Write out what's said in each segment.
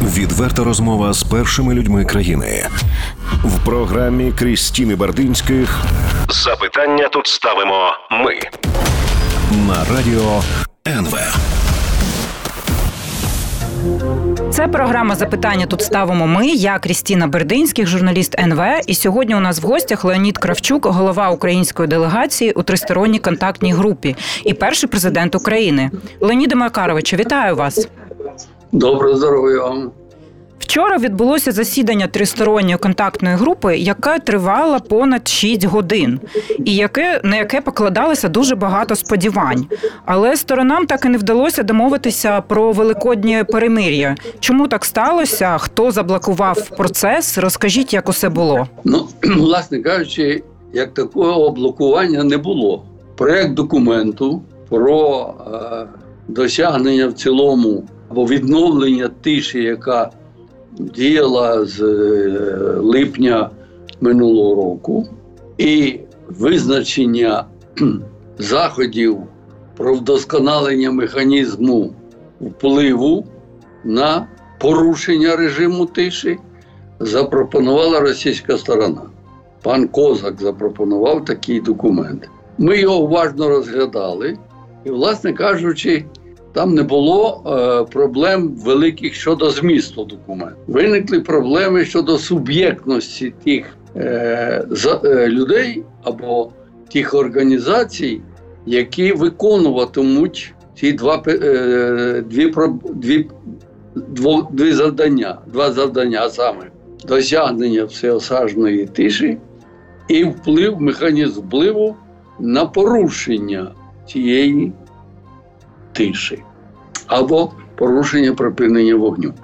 Відверта розмова з першими людьми країни. В програмі Крістіни Бардинських «Запитання тут ставимо ми» на радіо НВ. Це програма «Запитання тут ставимо ми». Я Крістіна Бердинських, журналіст НВ. І сьогодні у нас в гостях Леонід Кравчук, голова української делегації у тристоронній контактній групі і перший президент України. Леоніде Макаровичу, вітаю вас. Доброго здоров'я вам. Вчора відбулося засідання тристоронньої контактної групи, яке тривало понад 6 годин, і на яке покладалося дуже багато сподівань. Але сторонам так і не вдалося домовитися про великоднє перемир'я. Чому так сталося? Хто заблокував процес? Розкажіть, як усе було. Власне кажучи, як такого блокування не було. Проєкт документу про досягнення в цілому або відновлення тиші, яка діяла з липня минулого року, і визначення заходів про вдосконалення механізму впливу на порушення режиму тиші запропонувала російська сторона. Пан Козак запропонував такий документ. Ми його уважно розглядали і, власне кажучи, там не було проблем великих щодо змісту документу. Виникли проблеми щодо суб'єктності тих людей або тих організацій, які виконуватимуть ці два завдання, а саме досягнення всеосяжної тиші і механізм впливу на порушення цієї тиші або порушення припинення вогню.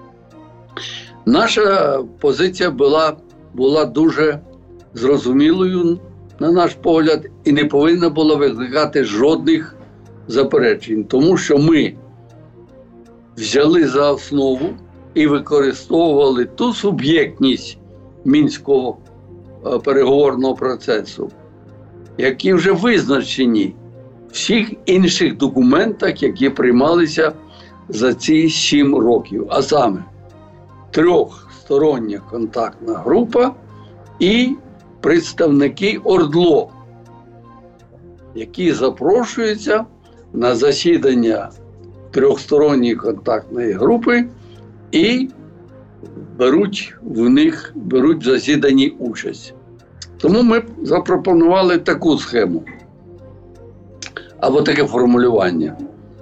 Наша позиція була дуже зрозумілою, на наш погляд, і не повинна була викликати жодних заперечень, тому що ми взяли за основу і використовували ту суб'єктність Мінського переговорного процесу, які вже визначені всіх інших документах, які приймалися за ці 7 років. А саме, трьохстороння контактна група і представники ОРДЛО, які запрошуються на засідання трьохсторонньої контактної групи і беруть в засіданні участь. Тому ми запропонували таку схему. Або таке формулювання.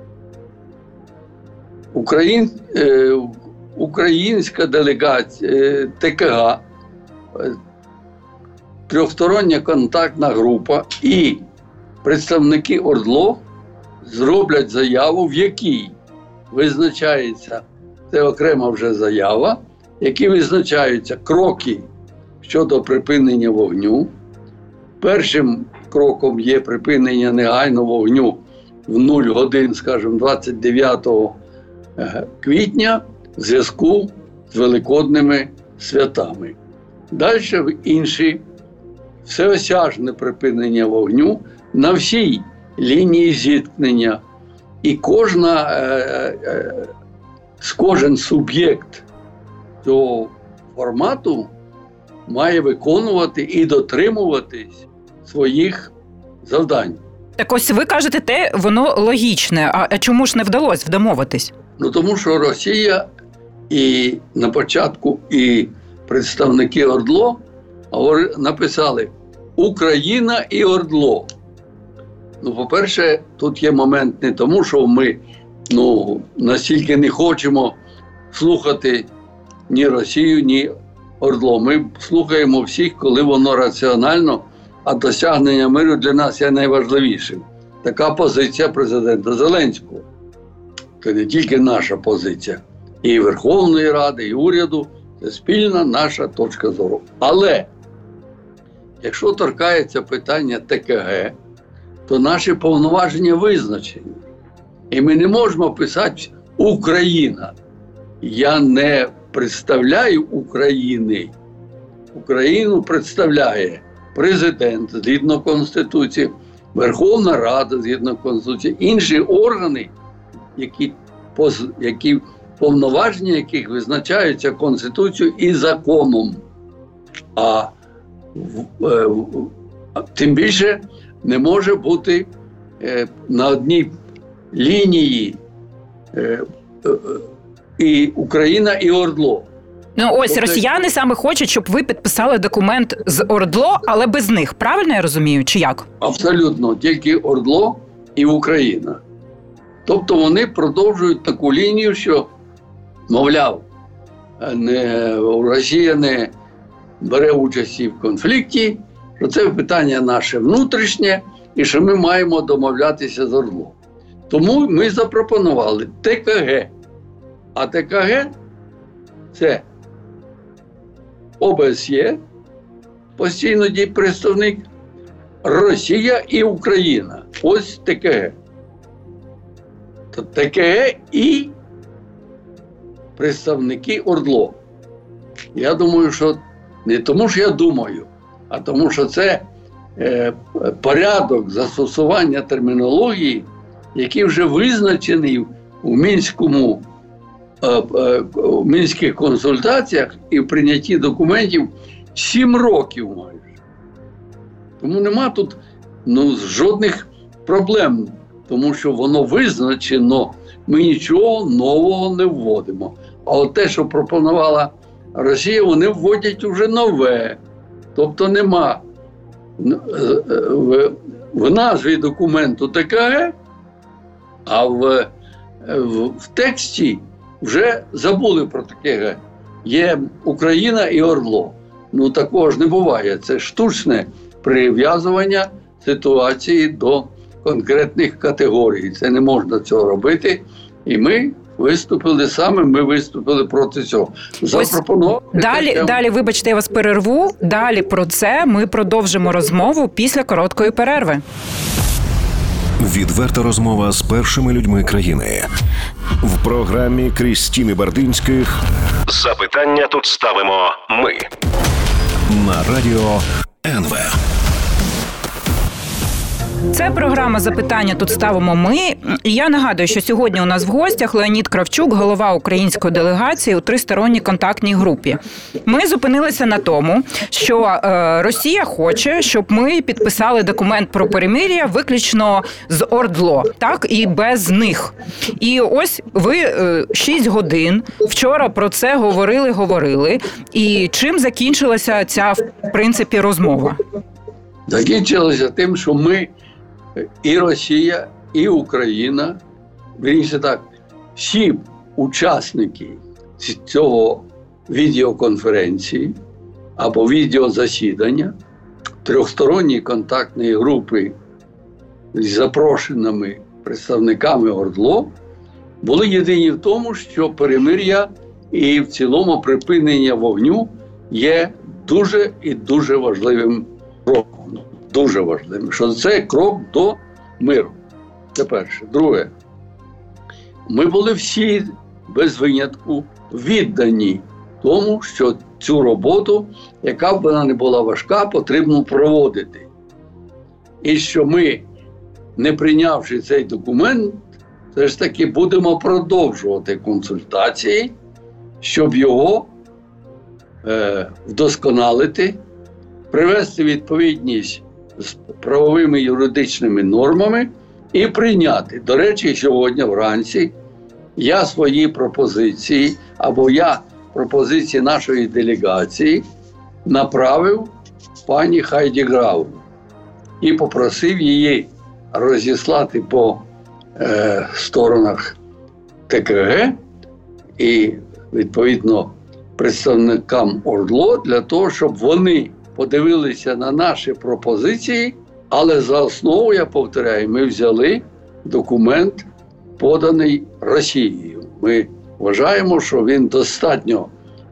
Українська делегація ТКГ, трьохстороння контактна група і представники ОРДЛО зроблять заяву, в якій визначається, це окрема вже заява, які визначаються кроки щодо припинення вогню. Першим кроком є припинення негайного вогню в 0 годин, скажімо, 29 квітня в зв'язку з великодними святами. Далі в інші всеосяжне припинення вогню на всій лінії зіткнення. І кожен суб'єкт цього формату має виконувати і дотримуватись своїх завдань. Так ось ви кажете, воно логічне. А чому ж не вдалося домовитись? Тому що Росія і на початку і представники ОРДЛО написали «Україна і ОРДЛО». По-перше, тут є момент не тому, що ми настільки не хочемо слухати ні Росію, ні ОРДЛО. Ми слухаємо всіх, коли воно раціонально, а досягнення миру для нас є найважливішим. Така позиція президента Зеленського. Це не тільки наша позиція. І Верховної Ради, і уряду. Це спільна наша точка зору. Але, якщо торкається питання ТКГ, то наші повноваження визначені. І ми не можемо писати «Україна». Я не представляю України. Україну представляє президент згідно Конституції, Верховна Рада згідно Конституції, інші органи, які повноваження яких визначаються Конституцією і законом. А тим більше не може бути на одній лінії і Україна, і ОРДЛО. Ну ось, росіяни саме хочуть, щоб ви підписали документ з ОРДЛО, але без них. Правильно я розумію, чи як? Абсолютно. Тільки ОРДЛО і Україна. Тобто вони продовжують таку лінію, що, мовляв, Росія не бере участі в конфлікті, що це питання наше внутрішнє і що ми маємо домовлятися з ОРДЛО. Тому ми запропонували ТКГ. А ТКГ – це ОБСЄ, постійно представник, Росія і Україна. Ось ТКГ. ТКГ і представники ОРДЛО. Я думаю, що не тому, що я думаю, а тому, що це порядок застосування термінології, який вже визначений у мінських консультаціях і в прийнятті документів 7 років майже. Тому нема тут жодних проблем, тому що воно визначено, ми нічого нового не вводимо. А от те, що пропонувала Росія, вони вводять вже нове. Тобто нема в назві документу ТКГ, а в тексті вже забули про ТКГ. Є Україна і ОРДЛО. Такого ж не буває. Це штучне прив'язування ситуації до конкретних категорій. Це не можна цього робити. І ми виступили проти цього. Далі, вибачте, я вас перерву. Далі про це ми продовжимо розмову після короткої перерви. Відверта розмова з першими людьми країни. В програмі Крістіни Бардинських запитання тут ставимо ми. На радіо НВ. Це програма «Запитання тут ставимо ми». І я нагадую, що сьогодні у нас в гостях Леонід Кравчук, голова української делегації у тристоронній контактній групі. Ми зупинилися на тому, що Росія хоче, щоб ми підписали документ про перемир'я виключно з ОРДЛО, так, і без них. І ось ви 6 годин вчора про це говорили. І чим закінчилася ця, в принципі, розмова? Закінчилося тим, що ми і Росія, і Україна, вірніше так, всі учасники цього відеоконференції або відеозасідання трьохсторонньої контактної групи з запрошеними представниками ОРДЛО були єдині в тому, що перемир'я і в цілому припинення вогню є дуже і дуже важливим кроком. Дуже важливим, що це крок до миру. Це перше. Друге, ми були всі без винятку віддані тому, що цю роботу, яка б вона не була важка, потрібно проводити. І що ми, не прийнявши цей документ, все ж таки будемо продовжувати консультації, щоб його вдосконалити, привести відповідність з правовими юридичними нормами і прийняти. До речі, сьогодні вранці я свої пропозиції, або пропозиції нашої делегації направив пані Хайді Граун і попросив її розіслати по сторонах ТКГ і, відповідно, представникам ОРДЛО для того, щоб вони подивилися на наші пропозиції, але за основу, я повторяю, ми взяли документ, поданий Росією. Ми вважаємо, що він достатньо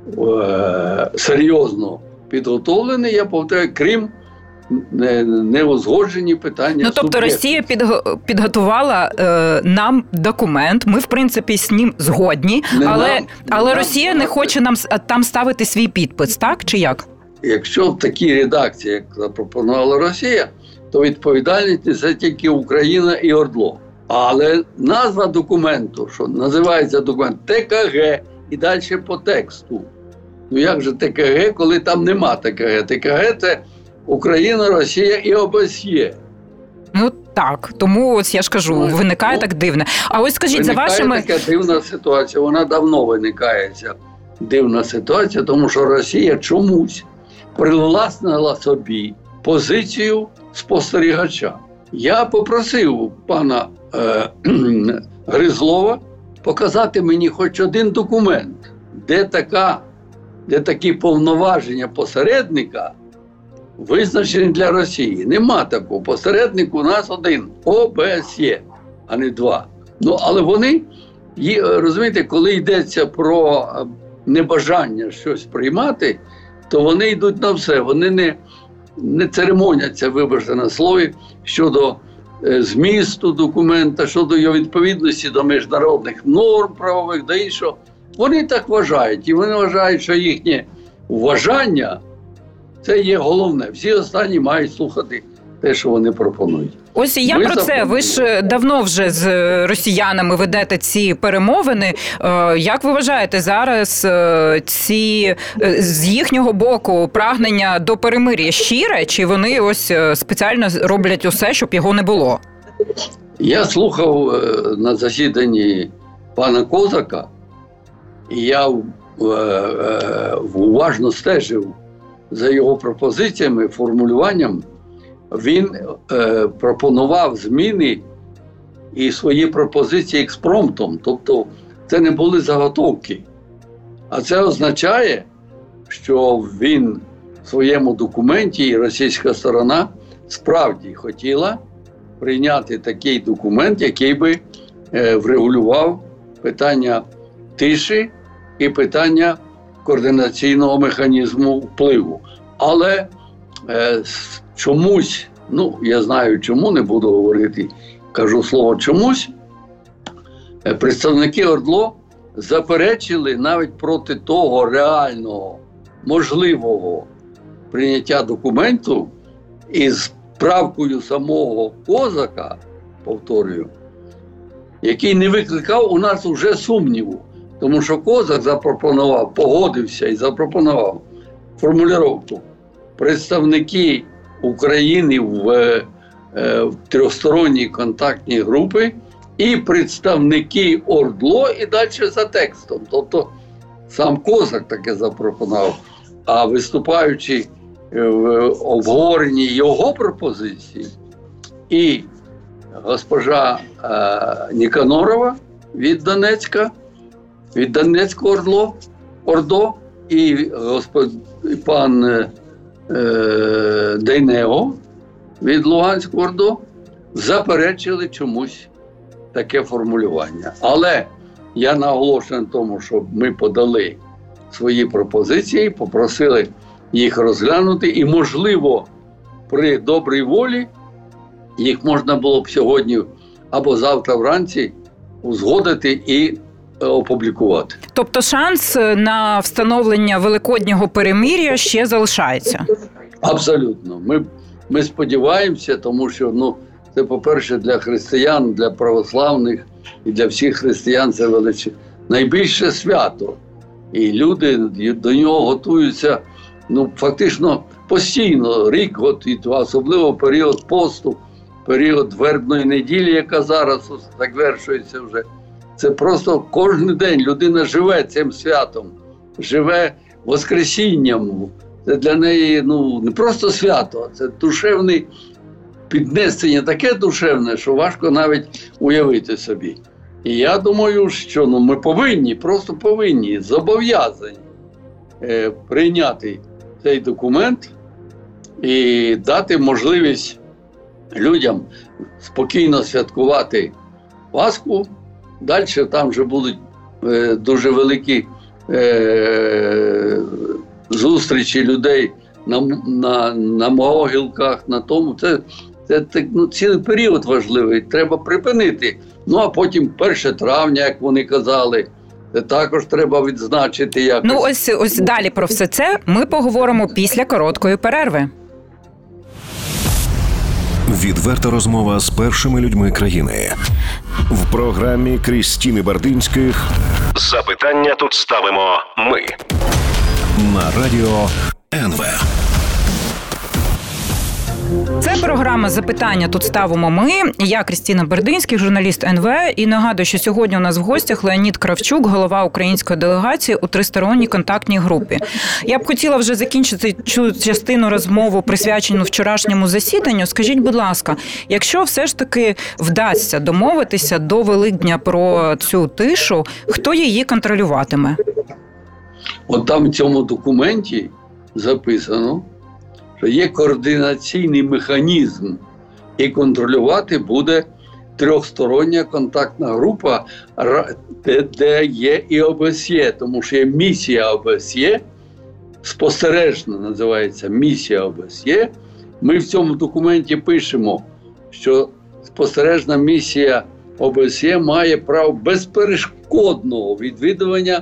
серйозно підготовлений, я повторяю, крім неузгоджені питання. Тобто Росія підготувала нам документ, ми в принципі з ним згодні, але Росія не хоче нам там ставити свій підпис, так чи як? Якщо в такій редакції, як запропонувала Росія, то відповідальність несе тільки Україна і ОРДЛО. Але назва документу, що називається документ ТКГ, і далі по тексту. Ну як же ТКГ, коли там нема ТКГ? ТКГ – це Україна, Росія і ОБСЄ. Ну так, тому ось я ж кажу, виникає так дивно. А ось скажіть, за вашими... Виникає така дивна ситуація, вона давно виникає, ця дивна ситуація, тому що Росія чомусь привласнила собі позицію спостерігача. Я попросив пана Гризлова показати мені хоч один документ, де такі повноваження посередника визначені для Росії. Нема такого. Посередник у нас один – ОБСЄ, а не два. Ну, але вони, розумієте, коли йдеться про небажання щось приймати, то вони йдуть на все. Вони не церемоняться, вибачте на слові, щодо змісту документа, щодо його відповідності до міжнародних норм правових, до іншого. Вони так вважають. І вони вважають, що їхнє вважання – це є головне. Всі останні мають слухати те, що вони пропонують. Ось і я про це. Ви ж давно вже з росіянами ведете ці перемовини. Як ви вважаєте, зараз ці з їхнього боку прагнення до перемир'я щире, чи вони ось спеціально роблять усе, щоб його не було? Я слухав на засіданні пана Козака, і я уважно стежив за його пропозиціями, формулюванням. Він пропонував зміни і свої пропозиції експромтом, тобто це не були заготовки. А це означає, що він в своєму документі, і російська сторона справді хотіла прийняти такий документ, який би врегулював питання тиші і питання координаційного механізму впливу. Але чомусь, я знаю чому, не буду говорити, кажу слово чомусь, представники ОРДЛО заперечили навіть проти того реального, можливого прийняття документу із правкою самого Козака, повторюю, який не викликав у нас уже сумніву. Тому що Козак запропонував, погодився і запропонував формулювання представники України в трьохсторонній контактній групі і представники ОРДЛО і далі за текстом. Тобто сам Козак таке запропонував, а виступаючи в обговоренні його пропозиції, і госпожа Ніканорова від Донецька, від Донецького ОРДО, і пан Дейнего від Луганського ОРДО заперечили чомусь таке формулювання. Але я наголошую на тому, що ми подали свої пропозиції, попросили їх розглянути, і, можливо, при добрій волі їх можна було б сьогодні або завтра вранці узгодити і опублікувати. Тобто шанс на встановлення великоднього перемир'я ще залишається? Абсолютно. Ми сподіваємося, тому що це, по-перше, для християн, для православних і для всіх християн це найбільше свято. І люди до нього готуються фактично постійно, рік готують, особливо період посту, період вербної неділі, яка зараз завершується вже. Це просто кожен день людина живе цим святом, живе Воскресінням. Це для неї не просто свято, це душевне піднесення, таке душевне, що важко навіть уявити собі. І я думаю, що ми просто повинні, зобов'язані прийняти цей документ і дати можливість людям спокійно святкувати Пасху. Далі там вже будуть дуже великі зустрічі людей на могилках, на тому. Це цілий період важливий, треба припинити. А потім 1 травня, як вони казали, це також треба відзначити якось. Ось далі про все це ми поговоримо після короткої перерви. Відверта розмова з першими людьми країни. В програмі Крістіни Бардинських запитання тут ставимо ми. На радіо НВ. Це програма «Запитання тут ставимо ми». Я Крістіна Бардинських, журналіст НВ. І нагадую, що сьогодні у нас в гостях Леонід Кравчук, голова української делегації у тристоронній контактній групі. Я б хотіла вже закінчити цю частину розмови, присвячену вчорашньому засіданню. Скажіть, будь ласка, якщо все ж таки вдасться домовитися до Великдня про цю тишу, хто її контролюватиме? От там в цьому документі записано, що є координаційний механізм, і контролювати буде трьохстороння контактна група, де є і ОБСЄ, тому що є місія ОБСЄ, спостережна називається місія ОБСЄ. Ми в цьому документі пишемо, що спостережна місія ОБСЄ має право безперешкодного відвідування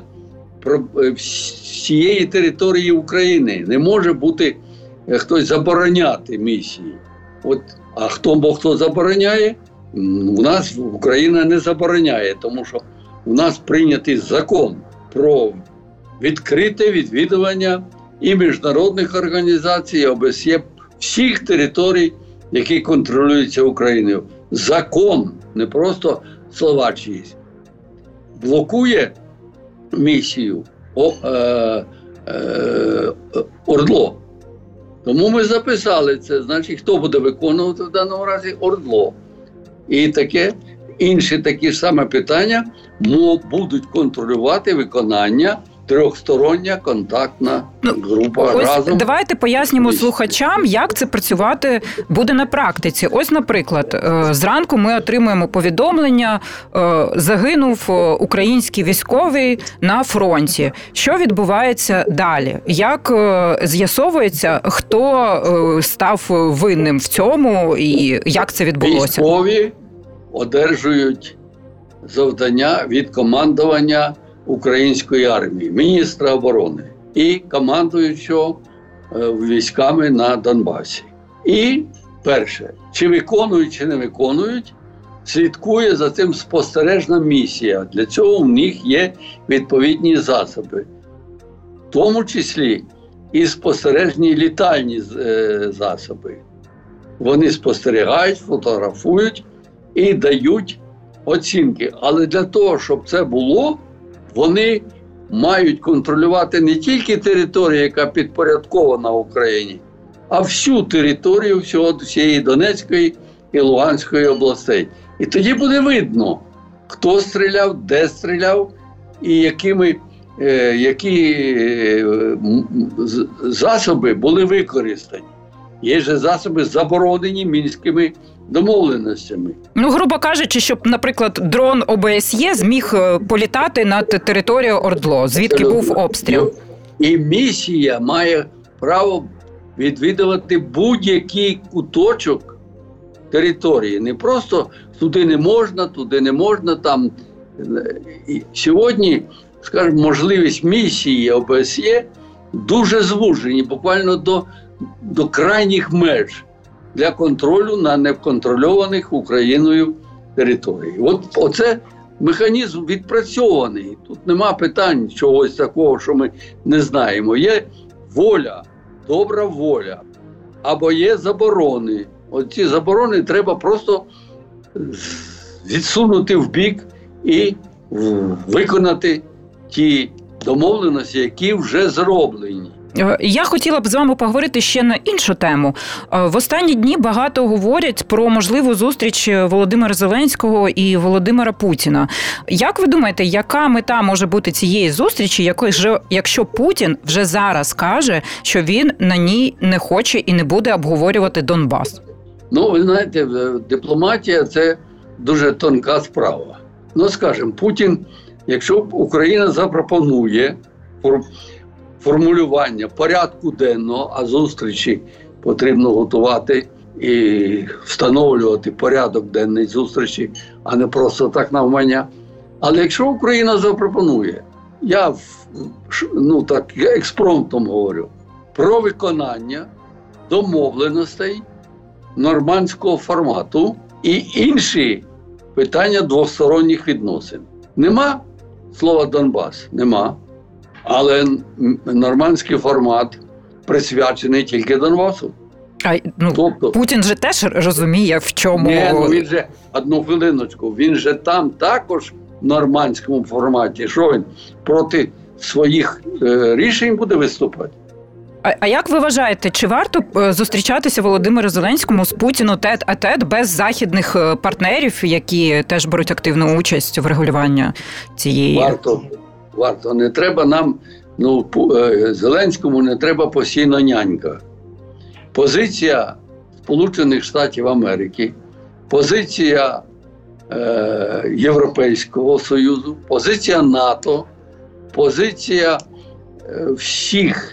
всієї території України. Не може бути хтось забороняти місії. А хто забороняє? У нас Україна не забороняє, тому що у нас прийнятий закон про відкрите відвідування і міжнародних організацій, і ОБСЄ всіх територій, які контролюються Україною. Закон, не просто слова чиїсь. Блокує місію ОРДЛО. Тому ми записали це, значить, хто буде виконувати в даному разі? ОРДЛО. І інші такі ж саме питання будуть контролювати виконання трьохстороння контактна група разом. Давайте пояснимо слухачам, як це працювати буде на практиці. Ось, наприклад, зранку ми отримуємо повідомлення, загинув український військовий на фронті. Що відбувається далі? Як з'ясовується, хто став винним в цьому і як це відбулося? Військові одержують завдання від командування української армії, міністра оборони і командуючого військами на Донбасі. І перше, чи виконують, чи не виконують, слідкує за цим спостережна місія. Для цього в них є відповідні засоби. В тому числі і спостережні літальні засоби. Вони спостерігають, фотографують і дають оцінки. Але для того, щоб це було, вони мають контролювати не тільки територію, яка підпорядкована Україні, а всю територію всієї Донецької і Луганської областей. І тоді буде видно, хто стріляв, де стріляв і які засоби були використані. Є ж засоби заборонені мінськими домовленостями. Грубо кажучи, щоб, наприклад, дрон ОБСЄ зміг політати над територією ОРДЛО, звідки був обстріл. І місія має право відвідувати будь-який куточок території. Не просто туди не можна, там. І сьогодні, скажімо, можливість місії ОБСЄ дуже звужені, буквально до крайніх меж для контролю на неконтрольованих Україною території. Оце механізм відпрацьований. Тут нема питань чогось такого, що ми не знаємо. Є воля, добра воля, або є заборони. Ці заборони треба просто відсунути в бік і виконати ті домовленості, які вже зроблені. Я хотіла б з вами поговорити ще на іншу тему. В останні дні багато говорять про можливу зустріч Володимира Зеленського і Володимира Путіна. Як ви думаєте, яка мета може бути цієї зустрічі, якщо Путін вже зараз каже, що він на ній не хоче і не буде обговорювати Донбас? Ви знаєте, дипломатія – це дуже тонка справа. Скажімо, Путін, якщо Україна запропонує формулювання порядку денного, а зустрічі потрібно готувати і встановлювати порядок денний зустрічі, а не просто так навмання. Але якщо Україна запропонує, я експромтом говорю, про виконання домовленостей нормандського формату і інші питання двосторонніх відносин. Нема слова Донбас? Нема. Але нормандський формат присвячений тільки Донбасу. Тобто, Путін же теж розуміє, в чому... Ні, він же, одну хвилиночку, він же там також в нормандському форматі. Що він проти своїх рішень буде виступати? А як ви вважаєте, чи варто зустрічатися Володимиру Зеленському з Путіну тет-а-тет без західних партнерів, які теж беруть активну участь в регулюванні цієї... Варто. Не треба нам, Зеленському не треба постійно нянька. Позиція Сполучених Штатів Америки, позиція Європейського Союзу, позиція НАТО, позиція всіх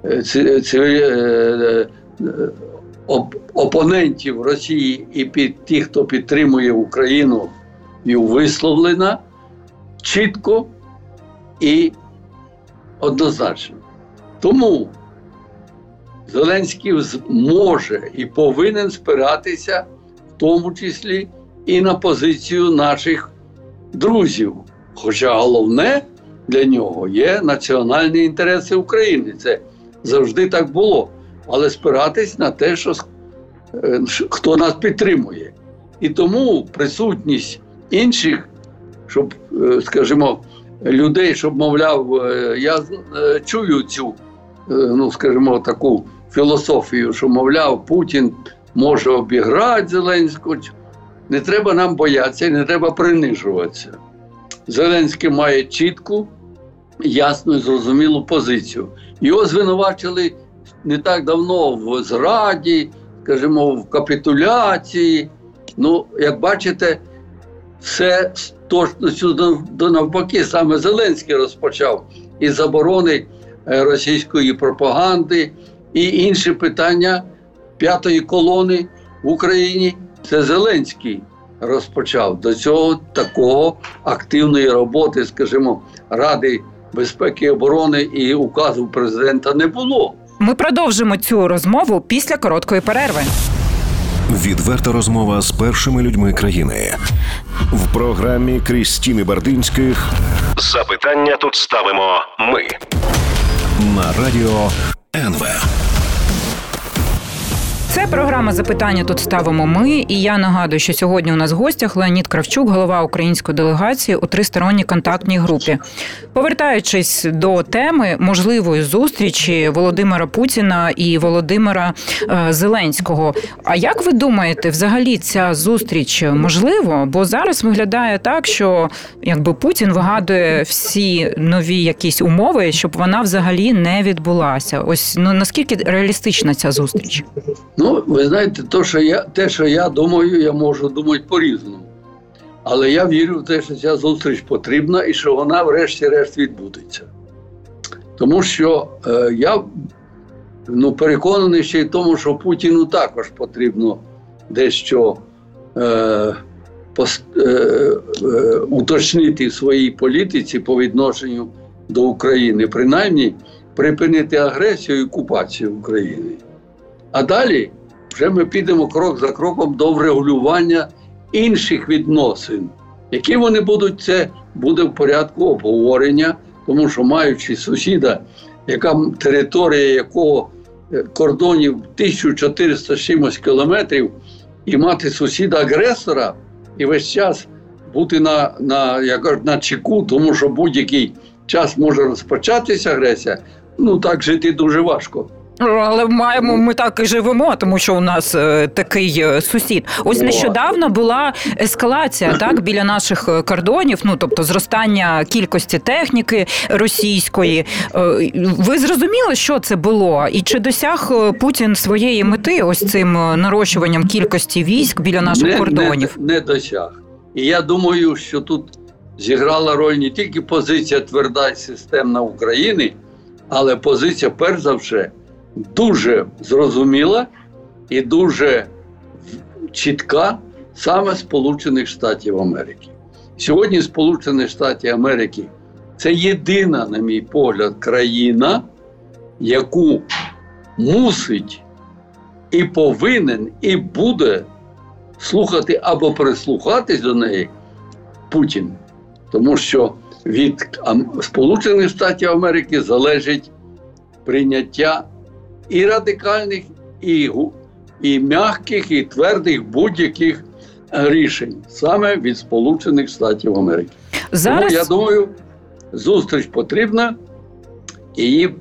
опонентів Росії і тих, хто підтримує Україну, і висловлена чітко і однозначно. Тому Зеленський може і повинен спиратися в тому числі і на позицію наших друзів. Хоча головне для нього є національні інтереси України. Це завжди так було. Але спиратись на те, що хто нас підтримує. І тому присутність інших, щоб, скажімо, людей, щоб, мовляв, я чую цю, скажімо, таку філософію, що, мовляв, Путін може обіграти Зеленського. Не треба нам боятися і не треба принижуватися. Зеленський має чітку, ясну і зрозумілу позицію. Його звинувачили не так давно в зраді, скажімо, в капітуляції. Як бачите, все з точністю до навпаки. Саме Зеленський розпочав із заборони російської пропаганди і інші питання п'ятої колони в Україні. Це Зеленський розпочав. До цього такого активної роботи, скажімо, Ради безпеки і оборони і указу президента не було. Ми продовжимо цю розмову після короткої перерви. Відверта розмова з першими людьми країни. В програмі Крістіни Бардинських запитання тут ставимо ми. На радіо НВ. Це програма «Запитання тут ставимо ми». І я нагадую, що сьогодні у нас в гостях Леонід Кравчук, голова української делегації у тристоронній контактній групі. Повертаючись до теми можливої зустрічі Володимира Путіна і Володимира Зеленського. А як ви думаєте, взагалі ця зустріч можлива? Бо зараз виглядає так, що якби Путін вигадує всі нові якісь умови, щоб вона взагалі не відбулася. Ось наскільки реалістична ця зустріч? Ви знаєте, те, що я думаю, я можу думати по-різному. Але я вірю в те, що ця зустріч потрібна і що вона врешті-решт відбудеться. Тому що я переконаний ще й тому, що Путіну також потрібно дещо уточнити в своїй політиці по відношенню до України. Принаймні, припинити агресію і окупацію України. А далі вже ми підемо крок за кроком до врегулювання інших відносин. Які вони будуть, це буде в порядку обговорення, тому що маючи сусіда, територія якого кордонів 1400 чимось кілометрів, і мати сусіда-агресора, і весь час бути на чеку, тому що будь-який час може розпочатися агресія, так жити дуже важко. Але ми так і живемо, тому що у нас такий сусід. Ось нещодавно була ескалація біля наших кордонів, тобто зростання кількості техніки російської. Ви зрозуміли, що це було? І чи досяг Путін своєї мети ось цим нарощуванням кількості військ біля наших кордонів? Не досяг. І я думаю, що тут зіграла роль не тільки позиція тверда і системна України, але позиція, перш за все, дуже зрозуміла і дуже чітка саме Сполучених Штатів Америки. Сьогодні Сполучені Штати Америки – це єдина, на мій погляд, країна, яку мусить і повинен, і буде слухати або прислухатись до неї Путін. Тому що від Сполучених Штатів Америки залежить прийняття і радикальних, і м'яких, і твердих будь-яких рішень саме від Сполучених Штатів Америки. Зараз... Тому, я думаю, зустріч потрібна, і її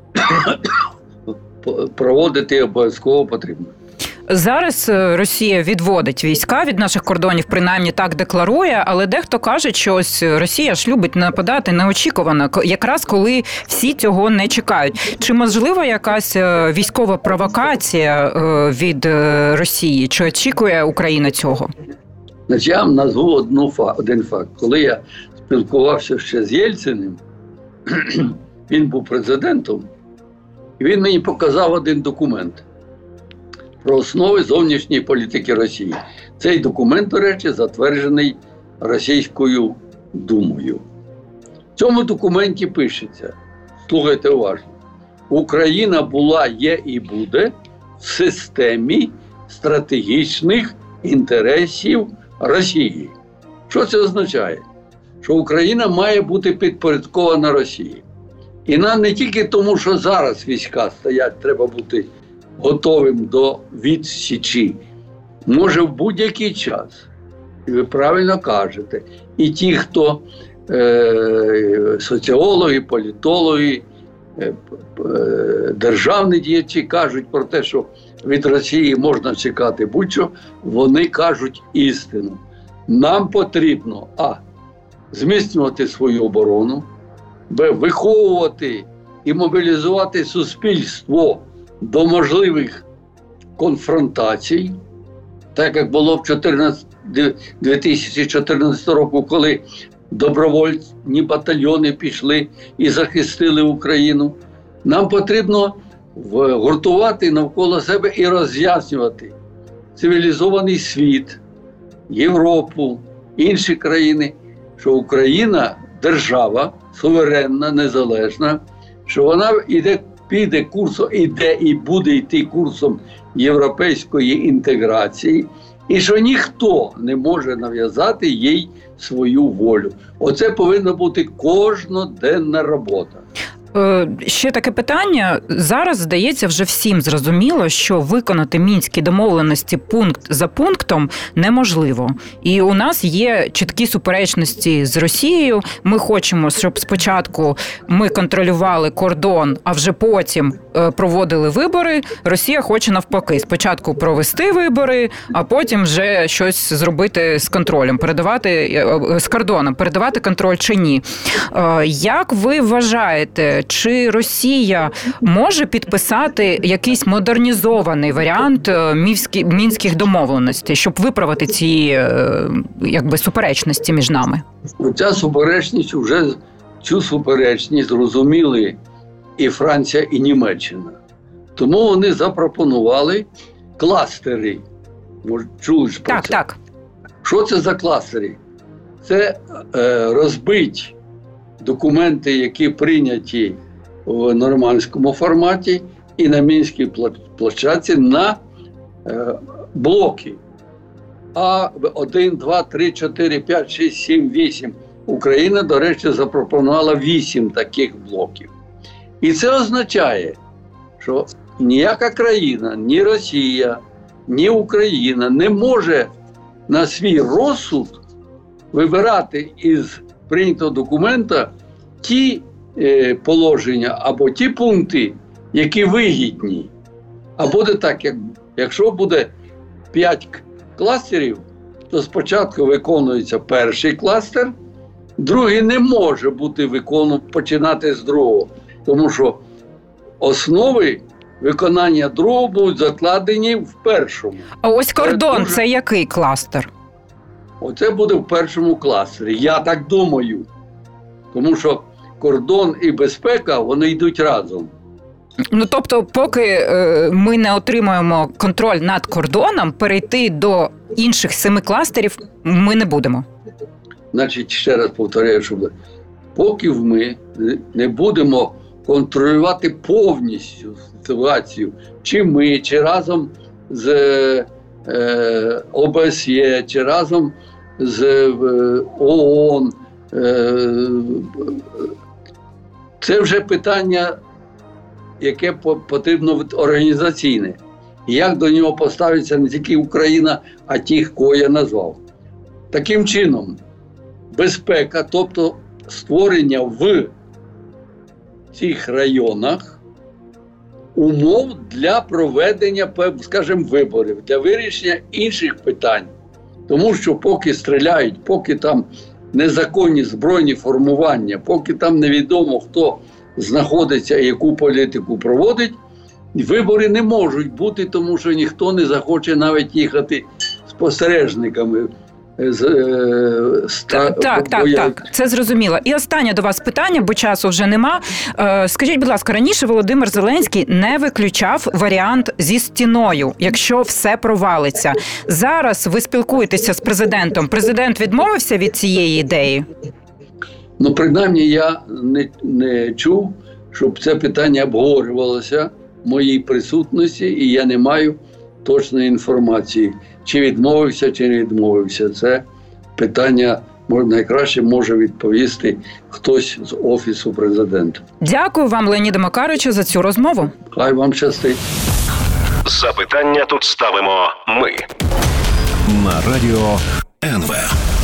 проводити обов'язково потрібно. Зараз Росія відводить війська від наших кордонів, принаймні так декларує, але дехто каже, що ось Росія ж любить нападати неочікувано, якраз коли всі цього не чекають. Чи можлива якась військова провокація від Росії? Чи очікує Україна цього? Значить, я вам назву один факт. Коли я спілкувався ще з Єльциним, він був президентом, і він мені показав один документ про основи зовнішньої політики Росії. Цей документ, до речі, затверджений Російською Думою. В цьому документі пишеться, слухайте уважно, Україна була, є і буде в системі стратегічних інтересів Росії. Що це означає? Що Україна має бути підпорядкована Росії. І нам не тільки тому, що зараз війська стоять, треба бути готовим до відсічі. Може в будь-який час. І ви правильно кажете. І ті, хто соціологи, політологи, державні діячі кажуть про те, що від Росії можна чекати будь-що, вони кажуть істину. Нам потрібно зміцнювати свою оборону, виховувати і мобілізувати суспільство до можливих конфронтацій, так як було в 2014 року, коли добровольні батальйони пішли і захистили Україну. Нам потрібно гуртувати навколо себе і роз'яснювати цивілізований світ, Європу, інші країни, що Україна – держава, суверенна, незалежна, що вона піде курсом, іде і буде йти курсом європейської інтеграції, і що ніхто не може нав'язати їй свою волю. Оце повинна бути кожноденна робота. Ще таке питання. Зараз, здається, вже всім зрозуміло, що виконати мінські домовленості пункт за пунктом неможливо. І у нас є чіткі суперечності з Росією. Ми хочемо, щоб спочатку ми контролювали кордон, а вже потім проводили вибори. Росія хоче навпаки. Спочатку провести вибори, а потім вже щось зробити з контролем, з кордоном, передавати контроль чи ні. Як ви вважаєте, чи Росія може підписати якийсь модернізований варіант мінських домовленостей, щоб виправити ці суперечності між нами? Цю суперечність зрозуміли і Франція, і Німеччина. Тому вони запропонували кластери. Чули ж про це? Так. Що це за кластери? Це розбить документи, які прийняті в нормандському форматі і на Мінській площадці на блоки. 1, 2, 3, 4, 5, 6, 7, 8. Україна, до речі, запропонувала 8 таких блоків. І це означає, що ніяка країна, ні Росія, ні Україна не може на свій розсуд вибирати із прийнятого документа ті положення або ті пункти, які вигідні. А буде так, якщо буде 5 кластерів, то спочатку виконується перший кластер, другий не може бути починати з другого, тому що основи виконання другого будуть закладені в першому. А ось кордон – це який кластер? Оце буде в першому кластері, я так думаю. Тому що кордон і безпека, вони йдуть разом. Тобто, поки ми не отримаємо контроль над кордоном, перейти до інших 7 кластерів ми не будемо. Значить, ще раз повторяю, що поки ми не будемо контролювати повністю ситуацію, чи ми, чи разом з ОБСЄ чи разом з ООН. Це вже питання, яке потрібно організаційне. Як до нього поставиться не тільки Україна, а ті, кого я назвав. Таким чином, безпека, тобто створення в цих районах умов для проведення, скажімо, виборів, для вирішення інших питань. Тому що поки стріляють, поки там незаконні збройні формування, поки там невідомо, хто знаходиться і яку політику проводить, вибори не можуть бути, тому що ніхто не захоче навіть їхати спостережниками. Так, це зрозуміло. І останнє до вас питання, бо часу вже нема. Скажіть, будь ласка, раніше Володимир Зеленський не виключав варіант зі стіною, якщо все провалиться. Зараз ви спілкуєтеся з президентом. Президент відмовився від цієї ідеї? Ну, принаймні, я не чув, щоб це питання обговорювалося в моїй присутності, і я не маю точної інформації, чи відмовився, чи не відмовився. Це питання найкраще може відповісти хтось з Офісу Президента. Дякую вам, Леоніде Макаровичу, за цю розмову. Хай вам щастить. Запитання тут ставимо ми. На радіо НВ.